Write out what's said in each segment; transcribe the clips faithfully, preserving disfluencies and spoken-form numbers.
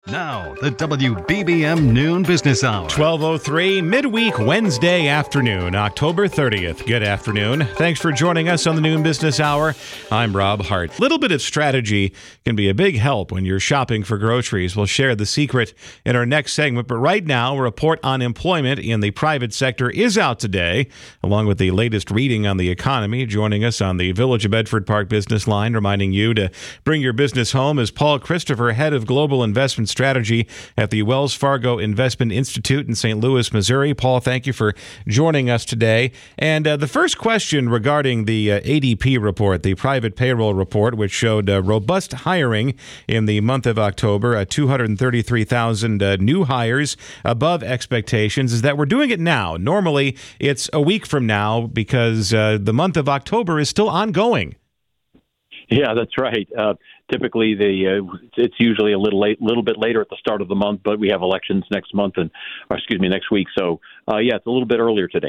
Now, the W B B M Noon Business Hour. twelve oh three, midweek Wednesday afternoon, October thirtieth. Good afternoon. Thanks for joining us on the Noon Business Hour. I'm Rob Hart. Little bit of strategy can be a big help when you're shopping for groceries. We'll share the secret in our next segment. But right now, a report on employment in the private sector is out today, along with the latest reading on the economy. Joining us on the Village of Bedford Park business line, reminding you to bring your business home, is Paul Christopher, head of global investment strategy at the Wells Fargo Investment Institute in Saint Louis, Missouri. Paul, thank you for joining us today. And uh, the first question regarding the uh, A D P report, the private payroll report, which showed uh, robust hiring in the month of October, uh, two hundred thirty-three thousand uh, new hires above expectations, is that we're doing it now. Normally, it's a week from now because uh, the month of October is still ongoing. Yeah, that's right. Uh, typically, the uh, it's usually a little late, little bit later at the start of the month, but we have elections next month, and or excuse me, next week. So, uh, yeah, it's a little bit earlier today.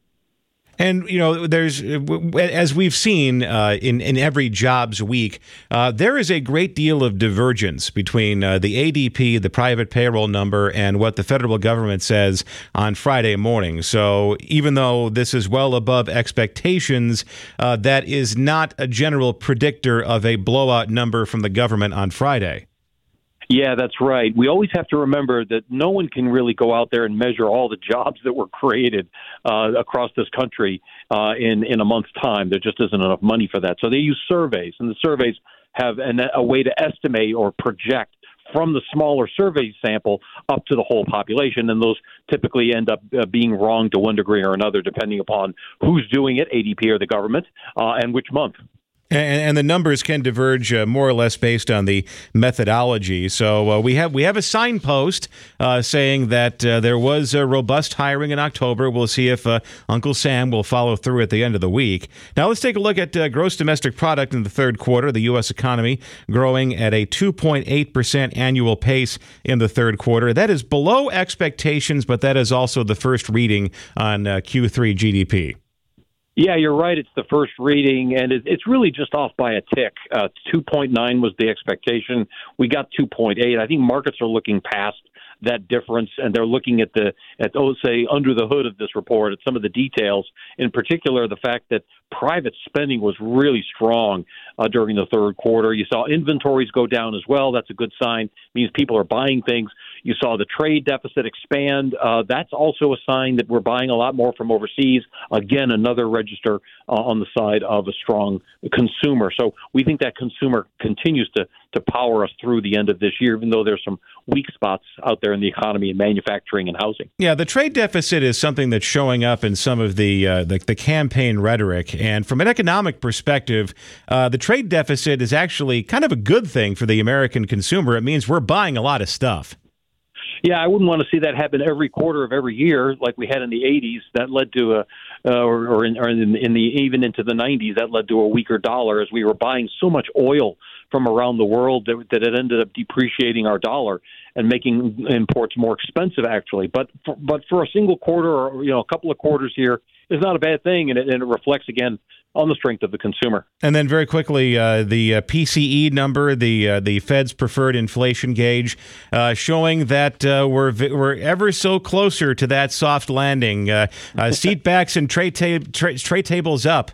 And, you know, there's, as we've seen uh, in, in every jobs week, uh, there is a great deal of divergence between uh, the A D P, the private payroll number, and what the federal government says on Friday morning. So even though this is well above expectations, uh, that is not a general predictor of a blowout number from the government on Friday. Yeah, that's right. We always have to remember that no one can really go out there and measure all the jobs that were created uh, across this country uh, in, in a month's time. There just isn't enough money for that. So they use surveys, and the surveys have an, a way to estimate or project from the smaller survey sample up to the whole population, and those typically end up uh, being wrong to one degree or another, depending upon who's doing it, A D P or the government, uh, and which month. And, and the numbers can diverge uh, more or less based on the methodology. So uh, we have we have a signpost uh, saying that uh, there was a robust hiring in October. We'll see if uh, Uncle Sam will follow through at the end of the week. Now let's take a look at uh, gross domestic product in the third quarter. The U S economy growing at a two point eight percent annual pace in the third quarter. That is below expectations, but that is also the first reading on uh, Q three G D P. Yeah, you're right. It's the first reading, and it's really just off by a tick. Uh, two point nine was the expectation. We got two point eight. I think markets are looking past that difference, and they're looking at the at oh, say under the hood of this report at some of the details. In particular, the fact that private spending was really strong uh, during the third quarter. You saw inventories go down as well. That's a good sign. It means people are buying things. You saw the trade deficit expand. Uh, that's also a sign that we're buying a lot more from overseas. Again, another register uh, on the side of a strong consumer. So we think that consumer continues to to power us through the end of this year, even though there's some weak spots out there in the economy in manufacturing and housing. Yeah, the trade deficit is something that's showing up in some of the uh, the, the campaign rhetoric. And from an economic perspective, uh, the trade deficit is actually kind of a good thing for the American consumer. It means we're buying a lot of stuff. Yeah, I wouldn't want to see that happen every quarter of every year like we had in the eighties. That led to a, uh, or, or, in, or in, in the even into the nineties, that led to a weaker dollar as we were buying so much oil from around the world that, that it ended up depreciating our dollar and making imports more expensive, actually. But for, but for a single quarter or you know a couple of quarters here is not a bad thing, and it, and it reflects again on the strength of the consumer. And then very quickly, uh, the uh, P C E number, the uh, the Fed's preferred inflation gauge, uh, showing that uh, we're we're ever so closer to that soft landing. Uh, uh, seat backs and tray, ta- tray, tray tables up.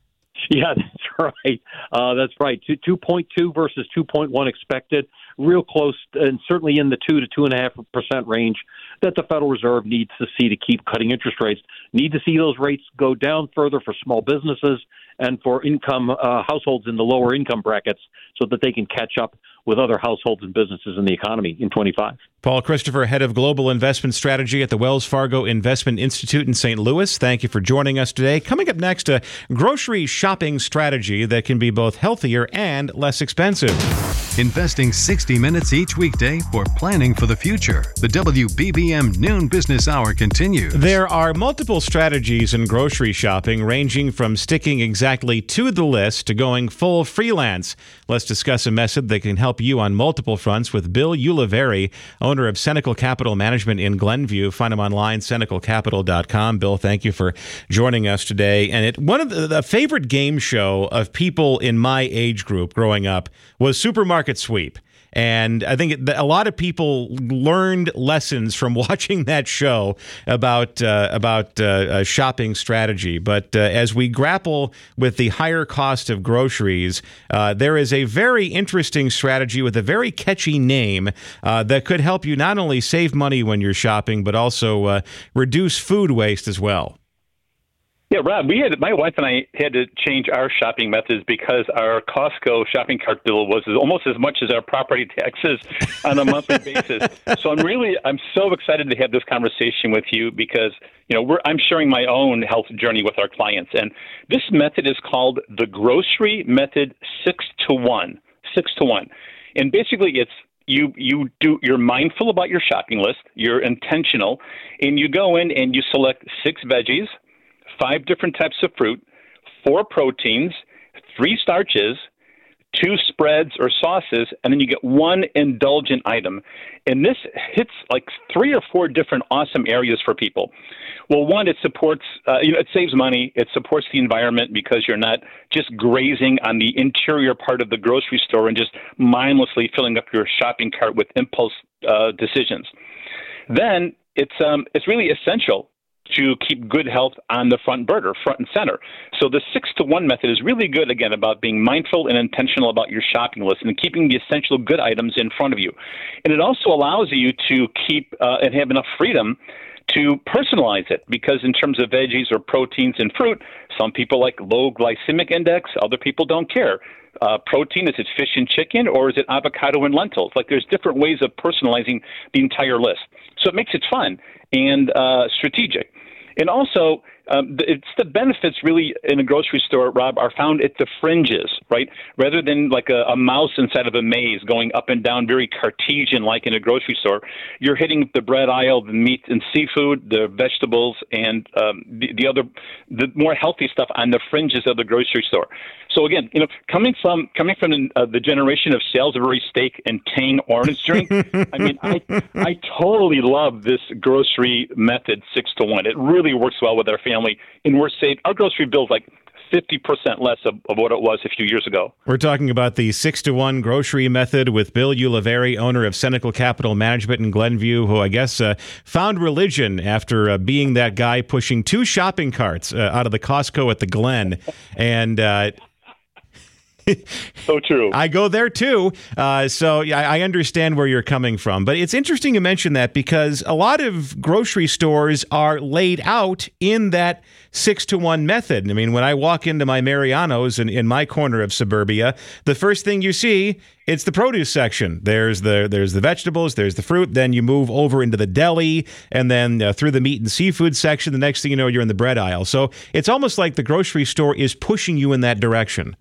Yeah, that's right. Uh, that's right. two point two versus two point one expected. Real close, and certainly in the two to two and a half percent range that the Federal Reserve needs to see to keep cutting interest rates. Need to see those rates go down further for small businesses and for income uh, households in the lower income brackets, so that they can catch up with other households and businesses in the economy in twenty-five. Paul Christopher, head of global investment strategy at the Wells Fargo Investment Institute in Saint Louis. Thank you for joining us today. Coming up next, a grocery shopping strategy that can be both healthier and less expensive. Investing sixty minutes each weekday for planning for the future. The W B B M Noon Business Hour continues. There are multiple strategies in grocery shopping, ranging from sticking exactly to the list to going full freelance. Let's discuss a method that can help you on multiple fronts with Bill Ulivari, owner of Senecal Capital Management in Glenview. Find him online, senecal capital dot com. Bill, thank you for joining us today. And it, one of the, the favorite game show of people in my age group growing up was Supermarket Sweep. And I think it, a lot of people learned lessons from watching that show about uh, about uh, uh, shopping strategy. But uh, as we grapple with the higher cost of groceries, uh, there is a very interesting strategy with a very catchy name uh, that could help you not only save money when you're shopping, but also uh, reduce food waste as well. Yeah, Rob, we had my wife and I had to change our shopping methods because our Costco shopping cart bill was almost as much as our property taxes on a monthly basis. So I'm really, I'm so excited to have this conversation with you because, you know, we're, I'm sharing my own health journey with our clients. And this method is called the grocery method six to one, six to one. And basically it's, You you do you're mindful about your shopping list, you're intentional, and you go in and you select six veggies, five different types of fruit, four proteins, three starches, two spreads or sauces, and then you get one indulgent item. And this hits like three or four different awesome areas for people. Well, one, it supports, uh, you know, it saves money. It supports the environment because you're not just grazing on the interior part of the grocery store and just mindlessly filling up your shopping cart with impulse uh, decisions. Then it's um, it's really essential to keep good health on the front burner, front and center. So the six to one method is really good, again, about being mindful and intentional about your shopping list and keeping the essential good items in front of you. And it also allows you to keep uh, and have enough freedom to personalize it, because in terms of veggies or proteins and fruit, some people like low glycemic index, other people don't care. Uh, protein, is it fish and chicken, or is it avocado and lentils? Like, there's different ways of personalizing the entire list. So it makes it fun and uh, strategic. And also, um, it's the benefits really in a grocery store, Rob, are found at the fringes, right? Rather than like a, a mouse inside of a maze going up and down very Cartesian-like in a grocery store, you're hitting the bread aisle, the meat and seafood, the vegetables, and um, the, the other, the more healthy stuff on the fringes of the grocery store. So again, you know, coming from coming from uh, the generation of Salisbury steak and Tang orange drink, I mean, I I totally love this grocery method six to one. It really works well with our family, and we're saved. Our grocery bill's like fifty percent less of, of what it was a few years ago. We're talking about the six to one grocery method with Bill Ulivari, owner of Senecal Capital Management in Glenview, who I guess uh, found religion after uh, being that guy pushing two shopping carts uh, out of the Costco at the Glen. And uh so true. I go there too. Uh, so yeah, I understand where you're coming from. But it's interesting to mention that because a lot of grocery stores are laid out in that six to one method. I mean, when I walk into my Mariano's in, in my corner of suburbia, the first thing you see, it's the produce section. There's the there's the vegetables, there's the fruit. Then you move over into the deli, and then uh, through the meat and seafood section. The next thing you know, you're in the bread aisle. So it's almost like the grocery store is pushing you in that direction.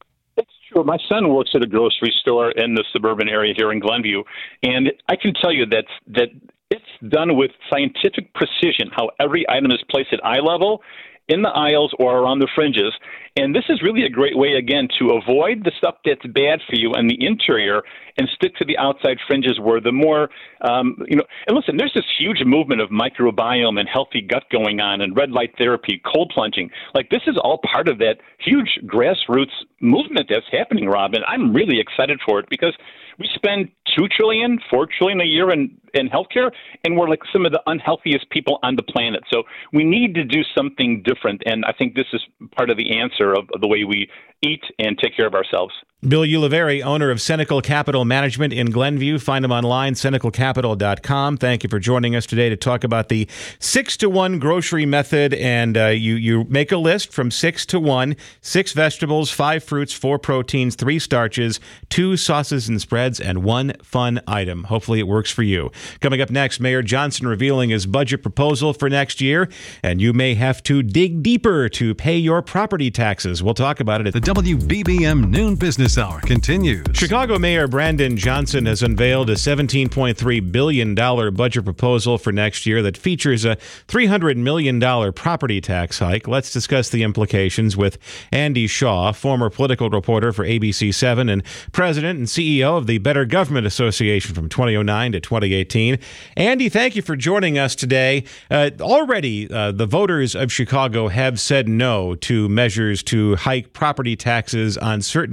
Sure. My son works at a grocery store in the suburban area here in Glenview, and I can tell you that that it's done with scientific precision, how every item is placed at eye level, in the aisles or around the fringes. And this is really a great way, again, to avoid the stuff that's bad for you in the interior and stick to the outside fringes where the more, um, you know, and listen, there's this huge movement of microbiome and healthy gut going on and red light therapy, cold plunging. Like, this is all part of that huge grassroots movement that's happening, Rob, and I'm really excited for it because we spend two trillion dollars, four trillion dollars a year in, in healthcare, and we're like some of the unhealthiest people on the planet. So we need to do something different, and I think this is part of the answer of, of the way we eat and take care of ourselves. Bill Ulivari, owner of Senecal Capital Management in Glenview. Find him online, senecal capital dot com. Thank you for joining us today to talk about the six to one grocery method. And uh, you, you make a list from six to one, six vegetables, five fruits, four proteins, three starches, two sauces and spreads, and one fun item. Hopefully it works for you. Coming up next, Mayor Johnson revealing his budget proposal for next year, and you may have to dig deeper to pay your property taxes. We'll talk about it at the W B B M Noon Business Hour continues. Chicago Mayor Brandon Johnson has unveiled a seventeen point three billion dollars budget proposal for next year that features a three hundred million dollars property tax hike. Let's discuss the implications with Andy Shaw, former political reporter for A B C seven and president and C E O of the Better Government Association from twenty oh nine to twenty eighteen. Andy, thank you for joining us today. Uh, already, uh, the voters of Chicago have said no to measures to hike property taxes on certain categories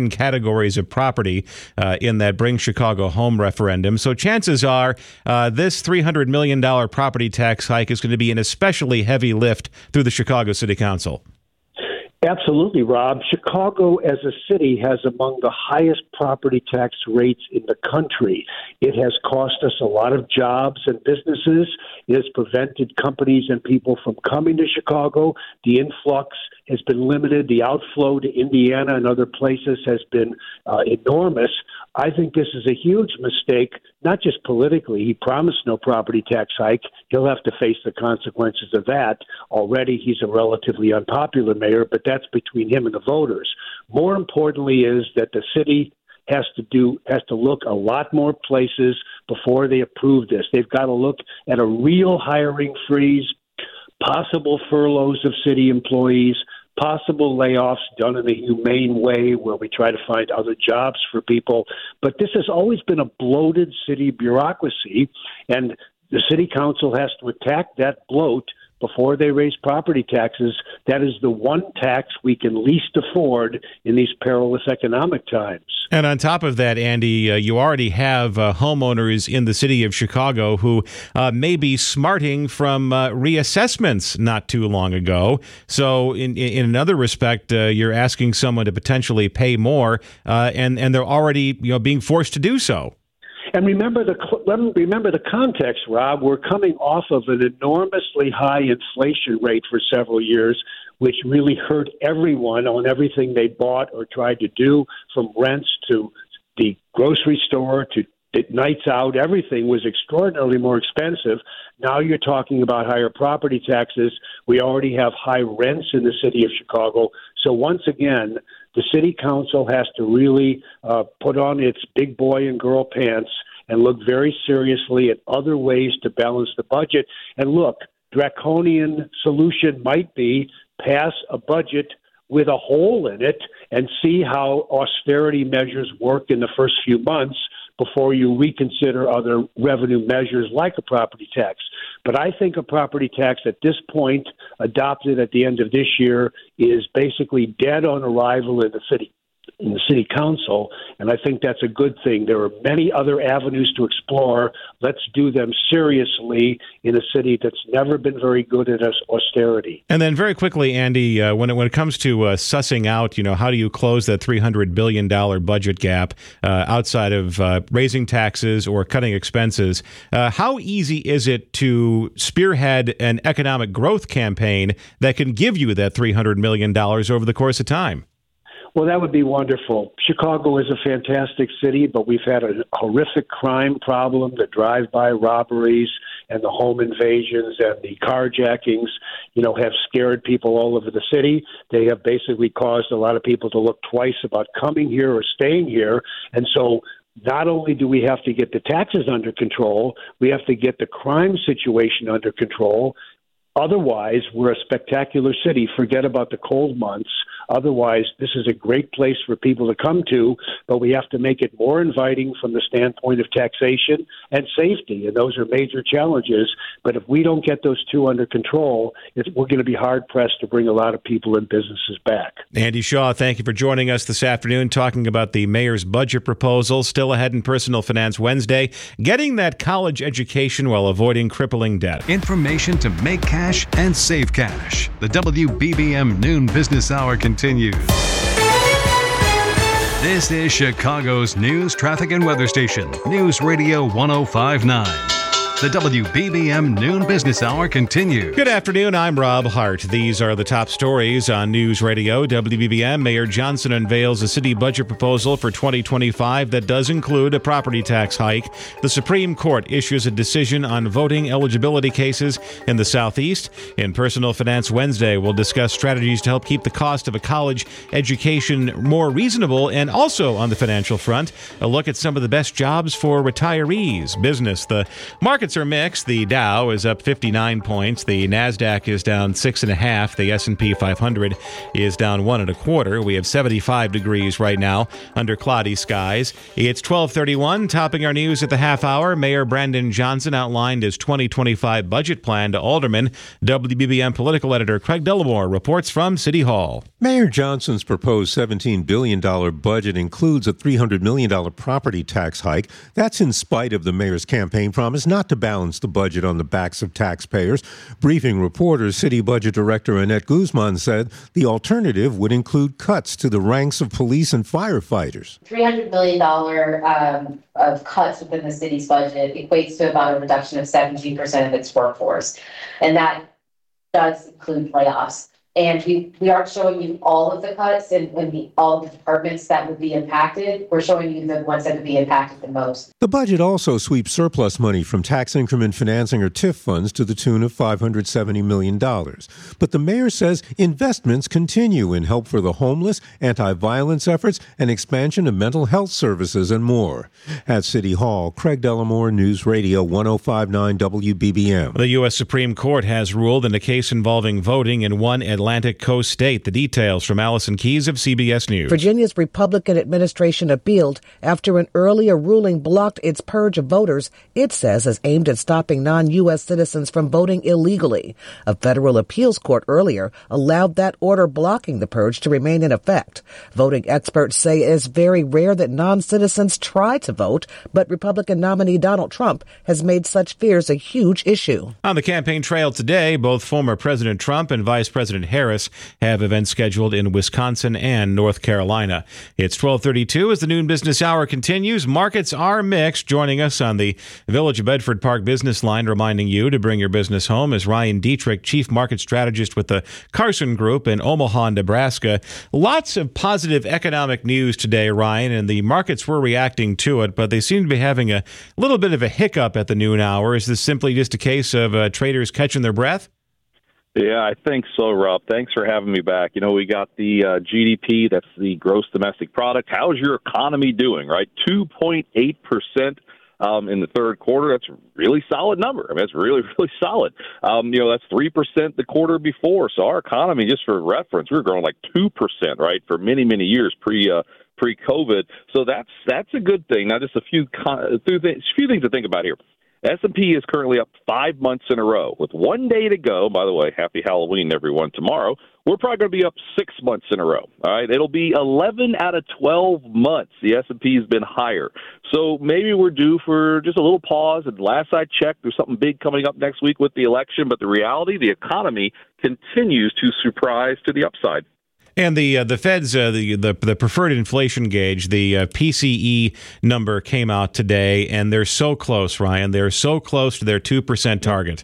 categories of property uh, in that Bring Chicago Home referendum. So chances are uh, this three hundred million dollars property tax hike is going to be an especially heavy lift through the Chicago City Council. Absolutely, Rob. Chicago as a city has among the highest property tax rates in the country. It has cost us a lot of jobs and businesses. It has prevented companies and people from coming to Chicago. The influx has been limited. The outflow to Indiana and other places has been uh, enormous. I think this is a huge mistake, not just politically. He promised no property tax hike. He'll have to face the consequences of that. Already he's a relatively unpopular mayor, but that's between him and the voters. More importantly is that the city has to do has to look a lot more places before they approve this. They've got to look at a real hiring freeze, possible furloughs of city employees, possible layoffs done in a humane way where we try to find other jobs for people. But this has always been a bloated city bureaucracy, and the city council has to attack that bloat before they raise property taxes. That is the one tax we can least afford in these perilous economic times. And on top of that, Andy, uh, you already have uh, homeowners in the city of Chicago who uh, may be smarting from uh, reassessments not too long ago. So in in another respect, uh, you're asking someone to potentially pay more, uh, and, and they're already you know being forced to do so. And remember the remember the context, Rob. We're coming off of an enormously high inflation rate for several years, which really hurt everyone on everything they bought or tried to do, from rents to the grocery store to nights out. Everything was extraordinarily more expensive. Now you're talking about higher property taxes. We already have high rents in the city of Chicago. So once again, the city council has to really uh, put on its big boy and girl pants and look very seriously at other ways to balance the budget. And look, draconian solution might be pass a budget with a hole in it and see how austerity measures work in the first few months before you reconsider other revenue measures like a property tax. But I think a property tax at this point, adopted at the end of this year, is basically dead on arrival in the city in the city council, and I think that's a good thing. There are many other avenues to explore. Let's do them seriously in a city that's never been very good at austerity. And then very quickly, Andy, uh, when, it, when it comes to uh, sussing out, you know, how do you close that three hundred billion dollars budget gap uh, outside of uh, raising taxes or cutting expenses, uh, how easy is it to spearhead an economic growth campaign that can give you that three hundred million dollars over the course of time? Well, that would be wonderful. Chicago is a fantastic city, but we've had a horrific crime problem, the drive-by robberies and the home invasions and the carjackings, you know, have scared people all over the city. They have basically caused a lot of people to look twice about coming here or staying here. And so not only do we have to get the taxes under control, we have to get the crime situation under control. Otherwise, we're a spectacular city. Forget about the cold months. Otherwise, this is a great place for people to come to, but we have to make it more inviting from the standpoint of taxation and safety, and those are major challenges. But if we don't get those two under control, it's, we're going to be hard-pressed to bring a lot of people and businesses back. Andy Shaw, thank you for joining us this afternoon, talking about the mayor's budget proposal, still ahead in Personal Finance Wednesday, getting that college education while avoiding crippling debt. Information to make cash and save cash. The W B B M Noon Business Hour continues. This is Chicago's news, traffic, and weather station, News Radio one oh five point nine. The W B B M Noon Business Hour continues. Good afternoon. I'm Rob Hart. These are the top stories on News Radio W B B M. Mayor Johnson unveils a city budget proposal for twenty twenty-five that does include a property tax hike. The Supreme Court issues a decision on voting eligibility cases in the Southeast. In Personal Finance Wednesday, we'll discuss strategies to help keep the cost of a college education more reasonable, and also on the financial front, a look at some of the best jobs for retirees. Business. The market markets are mixed. The Dow is up fifty-nine points. The NASDAQ is down six and a half. The S and P five hundred is down one and a quarter. We have seventy-five degrees right now under cloudy skies. It's twelve thirty-one. Topping our news at the half hour, Mayor Brandon Johnson outlined his twenty twenty-five budget plan to aldermen. W B B M political editor Craig Dellamore reports from City Hall. Mayor Johnson's proposed seventeen billion dollars budget includes a three hundred million dollars property tax hike. That's in spite of the mayor's campaign promise not to balance the budget on the backs of taxpayers. Briefing reporters, City Budget Director Annette Guzman said the alternative would include cuts to the ranks of police and firefighters. three hundred million dollars um, of cuts within the city's budget equates to about a reduction of seventeen percent of its workforce. And that does include layoffs. And we, we aren't showing you all of the cuts and, and the, all the departments that would be impacted. We're showing you the ones that would be impacted the most. The budget also sweeps surplus money from tax increment financing or T I F funds to the tune of five hundred seventy million dollars. But the mayor says investments continue in help for the homeless, anti-violence efforts, and expansion of mental health services and more. At City Hall, Craig Dellamore, News Radio one oh five point nine W B B M. The U S Supreme Court has ruled in a case involving voting in one Atlantic Atlantic Coast state. The details from Allison Keyes of C B S News. Virginia's Republican administration appealed after an earlier ruling blocked its purge of voters it says is aimed at stopping non-U S citizens from voting illegally. A federal appeals court earlier allowed that order blocking the purge to remain in effect. Voting experts say it is very rare that non-citizens try to vote, but Republican nominee Donald Trump has made such fears a huge issue. On the campaign trail today, both former President Trump and Vice President Harris have events scheduled in Wisconsin and North Carolina. It's twelve thirty-two as the noon business hour continues. Markets are mixed. Joining us on the Village of Bedford Park business line, reminding you to bring your business home, is Ryan Dietrich, Chief Market Strategist with the Carson Group in Omaha, Nebraska. Lots of positive economic news today, Ryan, and the markets were reacting to it, but they seem to be having a little bit of a hiccup at the noon hour. Is this simply just a case of uh, traders catching their breath? Yeah, I think so, Rob. Thanks for having me back. You know, we got the uh, G D P, that's the gross domestic product. How's your economy doing, right? two point eight percent um, in the third quarter. That's a really solid number. I mean, that's really, really solid. Um, you know, that's three percent the quarter before. So our economy, just for reference, we were growing like two percent, right, for many, many years pre uh, pre-COVID. So that's that's a good thing. Now, just a few, con- a few things to think about here. S and P is currently up five months in a row. With one day to go, by the way, happy Halloween, everyone, tomorrow, we're probably going to be up six months in a row. All right, it'll be eleven out of twelve months. The S and P has been higher. So maybe we're due for just a little pause. And last I checked, there's something big coming up next week with the election. But the reality, the economy continues to surprise to the upside. And the uh, the Fed's uh, the, the the preferred inflation gauge, the uh, P C E number came out today, and they're so close, Ryan. They're so close to their two percent target.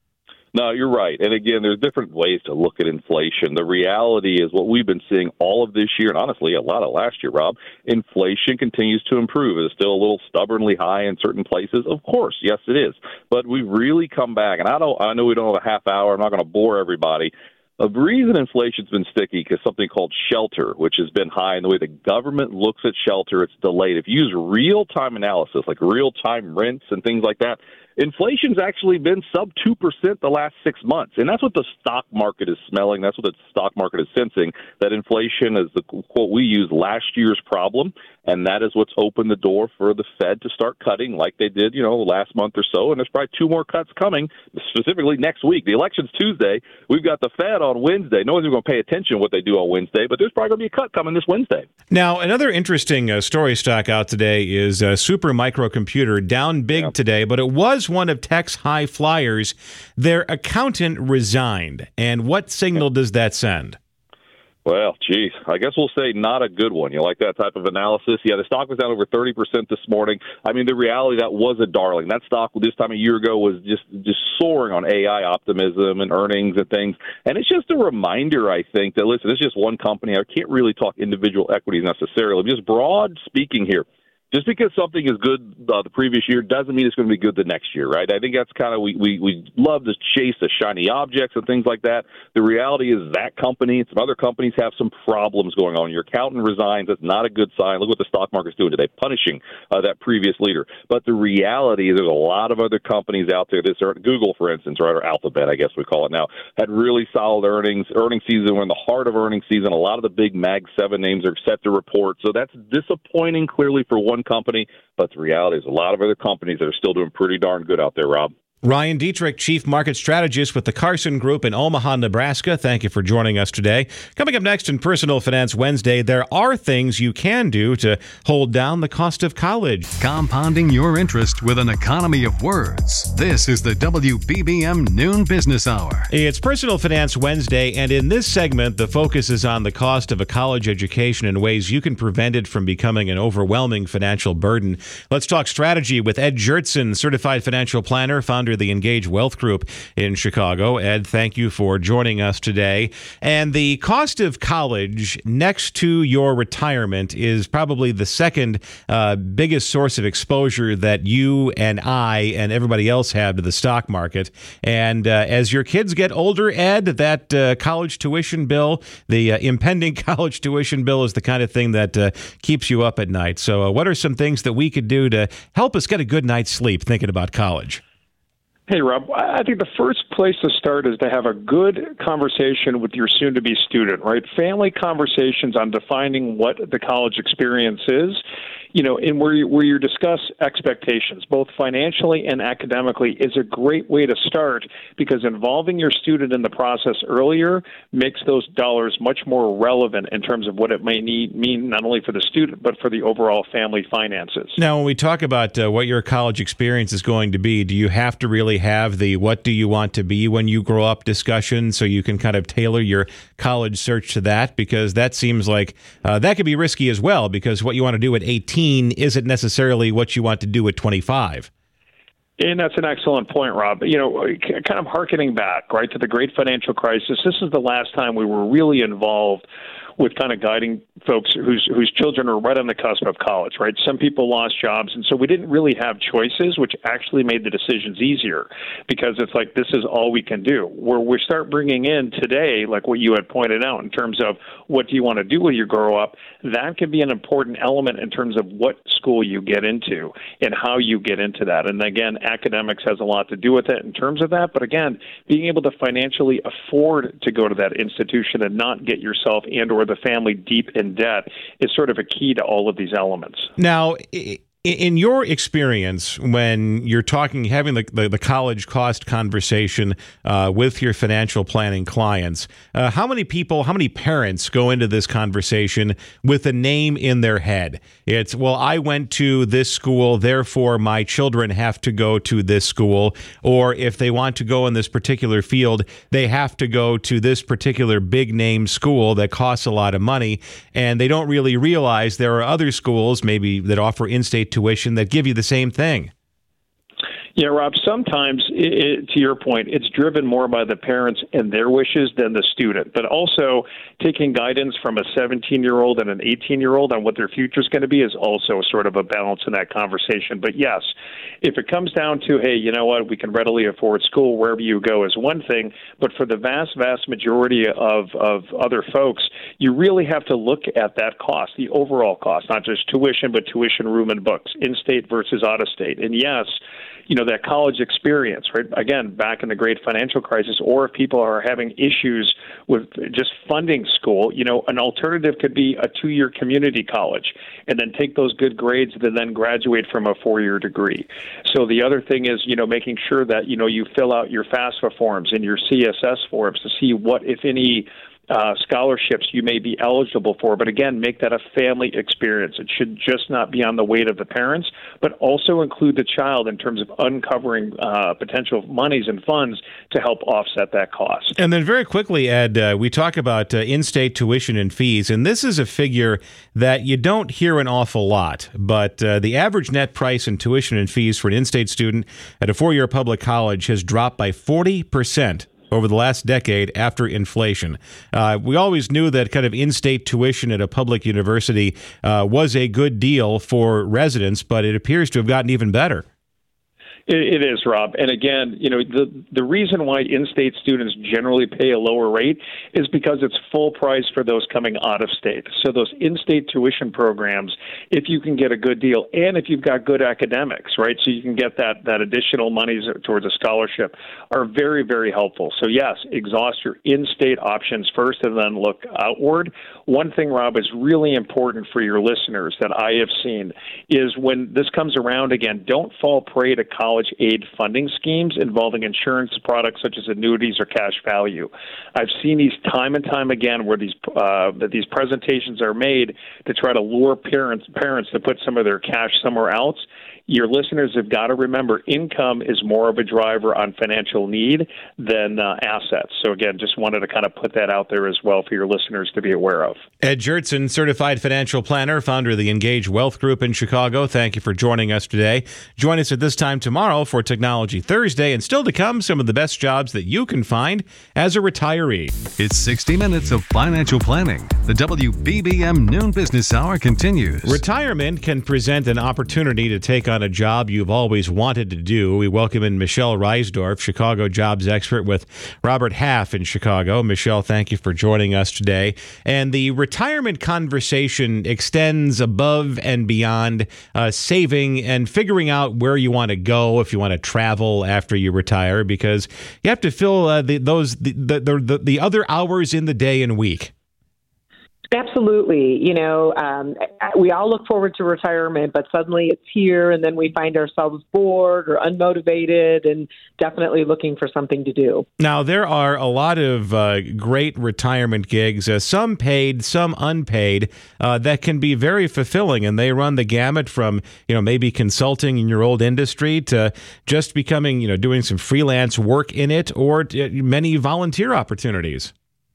No, you're right. And again, there's different ways to look at inflation. The reality is what we've been seeing all of this year, and honestly, a lot of last year, Rob, inflation continues to improve. It's still a little stubbornly high in certain places. Of course, yes, it is. But we've really come back. And I don't. I know we don't have a half hour. I'm not going to bore everybody. The reason inflation's been sticky is something called shelter, which has been high. And the way the government looks at shelter, it's delayed. If you use real-time analysis, like real-time rents and things like that, inflation's actually been sub two percent the last six months. And that's what the stock market is smelling. That's what the stock market is sensing, that inflation is the quote we use last year's problem. And that is what's opened the door for the Fed to start cutting like they did, you know, last month or so. And there's probably two more cuts coming, specifically next week. The election's Tuesday. We've got the Fed on Wednesday. No one's going to pay attention to what they do on Wednesday, but there's probably going to be a cut coming this Wednesday. Now, another interesting uh, story stock out today is uh, Super Microcomputer, down big yeah. today, but it was one of tech's high flyers. Their accountant resigned. And what signal does that send? Well, geez, I guess we'll say not a good one. You like that type of analysis? Yeah, the stock was down over thirty percent this morning. I mean, the reality, that was a darling. That stock this time a year ago was just, just soaring on A I optimism and earnings and things. And it's just a reminder, I think, that, listen, it's just one company. I can't really talk individual equities necessarily. Just broad speaking here. Just because something is good uh, the previous year doesn't mean it's going to be good the next year, right? I think that's kind of, we, we, we love to chase the shiny objects and things like that. The reality is that company and some other companies have some problems going on. Your accountant resigns. That's not a good sign. Look what the stock market's doing today, punishing uh, that previous leader. But the reality is there's a lot of other companies out there. This Google, for instance, right, or Alphabet, I guess we call it now, had really solid earnings. Earnings season, we're in the heart of earnings season. A lot of the big Mag seven names are set to report. So that's disappointing, clearly, for one company, but the reality is a lot of other companies that are still doing pretty darn good out there, Rob. Ryan Dietrich, Chief Market Strategist with the Carson Group in Omaha, Nebraska. Thank you for joining us today. Coming up next in Personal Finance Wednesday, there are things you can do to hold down the cost of college. Compounding your interest with an economy of words. This is the W B B M Noon Business Hour. It's Personal Finance Wednesday, and in this segment, the focus is on the cost of a college education and ways you can prevent it from becoming an overwhelming financial burden. Let's talk strategy with Ed Jertson, Certified Financial Planner, founder of the Engage Wealth Group in Chicago. Ed, thank you for joining us today. And the cost of college next to your retirement is probably the second uh, biggest source of exposure that you and I and everybody else have to the stock market. And uh, as your kids get older, Ed, that uh, college tuition bill, the uh, impending college tuition bill is the kind of thing that uh, keeps you up at night. So uh, what are some things that we could do to help us get a good night's sleep thinking about college? Hey, Rob, I think the first place to start is to have a good conversation with your soon-to-be student, right? Family conversations on defining what the college experience is, you know, and where you, where you discuss expectations, both financially and academically, is a great way to start, because involving your student in the process earlier makes those dollars much more relevant in terms of what it may need mean not only for the student, but for the overall family finances. Now, when we talk about uh, what your college experience is going to be, do you have to really have the what do you want to be when you grow up discussion so you can kind of tailor your college search to that? Because that seems like uh, that could be risky as well, because what you want to do at eighteen isn't necessarily what you want to do at twenty-five. And that's an excellent point, Rob. You know, kind of hearkening back, right, to the great financial crisis, this is the last time we were really involved with kind of guiding folks whose whose children are right on the cusp of college, right? Some people lost jobs, and so we didn't really have choices, which actually made the decisions easier, because it's like, this is all we can do. Where we start bringing in today, like what you had pointed out, in terms of what do you want to do when you grow up, that can be an important element in terms of what school you get into and how you get into that. And again, academics has a lot to do with it in terms of that, but again, being able to financially afford to go to that institution and not get yourself and or the family deep in debt is sort of a key to all of these elements. Now, in your experience, when you're talking, having the, the, the college cost conversation uh, with your financial planning clients, uh, how many people, how many parents go into this conversation with a name in their head? It's, well, I went to this school, therefore my children have to go to this school. Or if they want to go in this particular field, they have to go to this particular big name school that costs a lot of money. And they don't really realize there are other schools maybe that offer in-state tuition that give you the same thing. Yeah, Rob, sometimes, it, it, to your point, it's driven more by the parents and their wishes than the student, but also taking guidance from a seventeen-year-old and an eighteen-year-old on what their future is going to be is also sort of a balance in that conversation. But yes, if it comes down to, hey, you know what, we can readily afford school wherever you go is one thing, but for the vast, vast majority of, of other folks, you really have to look at that cost, the overall cost, not just tuition, but tuition, room, and books, in-state versus out-of-state. And yes, you know, that college experience, right? Again, back in the great financial crisis, or if people are having issues with just funding school, you know, an alternative could be a two-year community college and then take those good grades and then graduate from a four-year degree. So the other thing is, you know, making sure that, you know, you fill out your FAFSA forms and your C S S forms to see what, if any, Uh, scholarships you may be eligible for. But again, make that a family experience. It should just not be on the weight of the parents, but also include the child in terms of uncovering uh, potential monies and funds to help offset that cost. And then very quickly, Ed, uh, we talk about uh, in-state tuition and fees, and this is a figure that you don't hear an awful lot, but uh, the average net price in tuition and fees for an in-state student at a four-year public college has dropped by forty percent over the last decade after inflation. Uh, we always knew that kind of in-state tuition at a public university uh, was a good deal for residents, but it appears to have gotten even better. It, it is, Rob. And again, you know, the the reason why in-state students generally pay a lower rate is because it's full price for those coming out of state. So those in-state tuition programs, if you can get a good deal and if you've got good academics, right, so you can get that, that additional monies towards a scholarship, are very, very helpful. So yes, exhaust your in-state options first and then look outward. One thing, Rob, is really important for your listeners that I have seen is when this comes around again, don't fall prey to college aid funding schemes involving insurance products such as annuities or cash value. I've seen these time and time again where these uh, that these presentations are made to try to lure parents parents to put some of their cash somewhere else. Your listeners have got to remember income is more of a driver on financial need than uh, assets. So again, just wanted to kind of put that out there as well for your listeners to be aware of. Ed Jertson, certified financial planner, founder of the Engage Wealth Group in Chicago. Thank you for joining us today. Join us at this time tomorrow for Technology Thursday, and still to come, some of the best jobs that you can find as a retiree. It's sixty minutes of financial planning. The W B B M Noon Business Hour continues. Retirement can present an opportunity to take on a job you've always wanted to do. We welcome in Michelle Reisdorf, Chicago jobs expert with Robert Half in Chicago. Michelle, thank you for joining us today. And the retirement conversation extends above and beyond uh, saving and figuring out where you want to go if you want to travel after you retire, because you have to fill uh, the, those the, the, the, the other hours in the day and week. Absolutely. You know, um, we all look forward to retirement, but suddenly it's here and then we find ourselves bored or unmotivated and definitely looking for something to do. Now, there are a lot of uh, great retirement gigs, uh, some paid, some unpaid, uh, that can be very fulfilling, and they run the gamut from, you know, maybe consulting in your old industry to just becoming, you know, doing some freelance work in it, or t- many volunteer opportunities.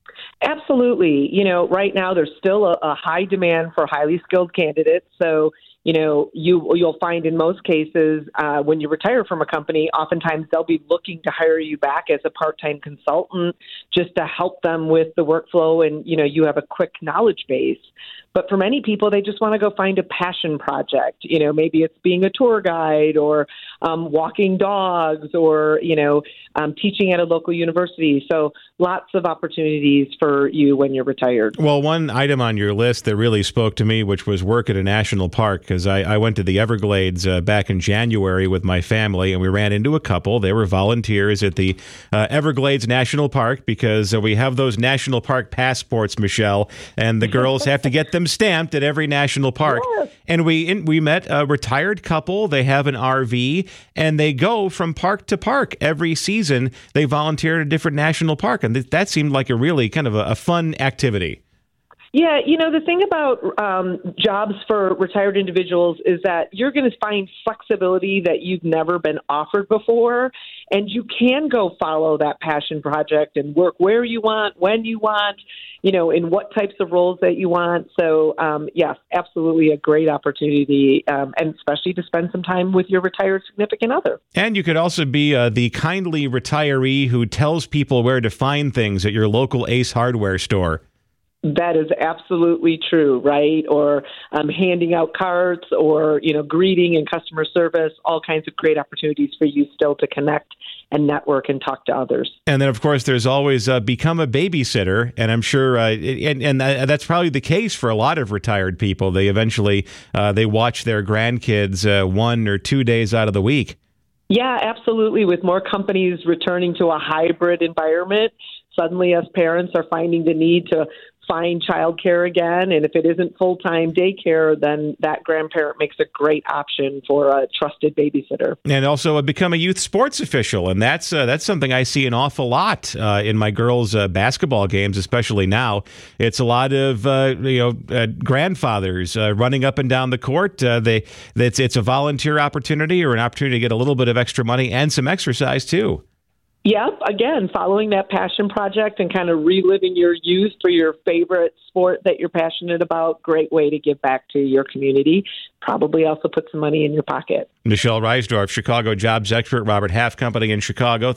Absolutely. You know, right now there's still a, a high demand for highly skilled candidates. So, you know, you, you'll find in most cases uh, when you retire from a company, oftentimes they'll be looking to hire you back as a part-time consultant just to help them with the workflow, and, you know, you have a quick knowledge base. But for many people, they just want to go find a passion project. You know, maybe it's being a tour guide or um, walking dogs or, you know, um, teaching at a local university. So lots of opportunities for you when you're retired. Well, one item on your list that really spoke to me, which was work at a national park, because I, I went to the Everglades uh, back in January with my family, and we ran into a couple. They were volunteers at the uh, Everglades National Park, because uh, we have those national park passports, Michelle, and the girls have to get them stamped at every national park. Yes. And we in, we met a retired couple. They have an R V, and they go from park to park every season. They volunteer at a different national park, and th- that seemed like a really kind of a, a fun activity. Yeah, you know, the thing about um, jobs for retired individuals is that you're going to find flexibility that you've never been offered before, and you can go follow that passion project and work where you want, when you want, you know, in what types of roles that you want. So, um, yes, absolutely a great opportunity, um, and especially to spend some time with your retired significant other. And you could also be uh, the kindly retiree who tells people where to find things at your local Ace Hardware store. That is absolutely true, right? Or um, handing out cards, or, you know, greeting and customer service, all kinds of great opportunities for you still to connect and network and talk to others. And then, of course, there's always uh, become a babysitter. And I'm sure, uh, and, and that's probably the case for a lot of retired people. They eventually, uh, they watch their grandkids uh, one or two days out of the week. Yeah, absolutely. With more companies returning to a hybrid environment, suddenly us parents are finding the need to find childcare again. And if it isn't full-time daycare, then that grandparent makes a great option for a trusted babysitter. And also uh, become a youth sports official. And that's uh, that's something I see an awful lot uh, in my girls' uh, basketball games, especially now. It's a lot of uh, you know uh, grandfathers uh, running up and down the court. Uh, they it's, it's a volunteer opportunity, or an opportunity to get a little bit of extra money and some exercise, too. Yep. Again, following that passion project and kind of reliving your youth for your favorite sport that you're passionate about. Great way to give back to your community. Probably also put some money in your pocket. Michelle Reisdorf, Chicago jobs expert, Robert Half Company in Chicago.